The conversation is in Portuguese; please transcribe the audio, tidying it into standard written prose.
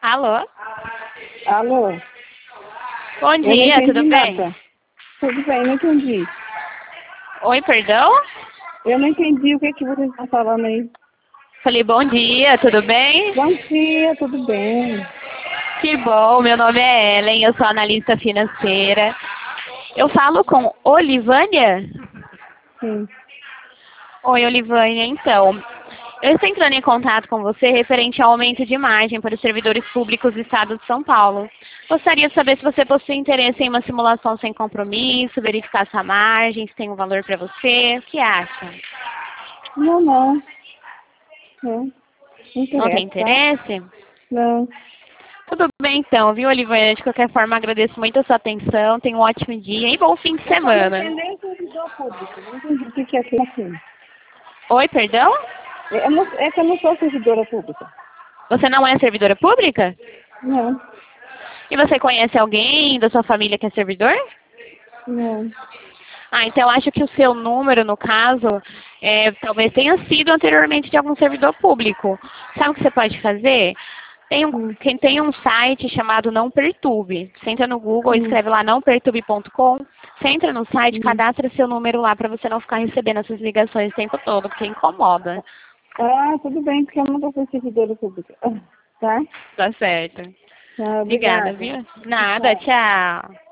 Alô? Alô? Bom Eu não dia, entendi tudo bem? nada. Tudo bem, não entendi. Oi, perdão? Eu não entendi o que que vocês estão falando aí. Falei, bom dia, tudo bem? Bom dia, tudo bem. Que bom, meu nome é Ellen, eu sou analista financeira. Eu falo com Olivânia? Sim. Oi, Olivânia, então. Eu estou entrando em contato com você referente ao aumento de margem para os servidores públicos do Estado de São Paulo. Gostaria de saber se você possui interesse em uma simulação sem compromisso, verificar sua margem, se tem um valor para você. O que acha? Não, não. Não, não Não tem interessa, tá? interesse? Não. Tudo bem então, viu, Olivânia? De qualquer forma, agradeço muito a sua atenção. Tenha um ótimo dia e bom fim de Eu só não semana. entendi o servidor público. Não entendi o que que é aquilo assim. Oi, perdão? É que eu não sou servidora pública. Você não é servidora pública? Não, E você conhece alguém da sua família que é servidor? não. Ah, então acho que o seu número, no caso, talvez tenha sido anteriormente de algum servidor público. Sabe o que você pode fazer? Hum, Quem tem um site chamado Não Perturbe. Você entra no Google, hum, escreve lá nãoperturbe.com. Você entra no site, hum. cadastra seu número lá para você não ficar recebendo essas ligações o tempo todo, porque incomoda. Ah, tudo bem, porque eu nunca fui servidora pública. Tá? Tá certo. Tá, Obrigada, obrigada. viu? Nada, Tchau. tchau.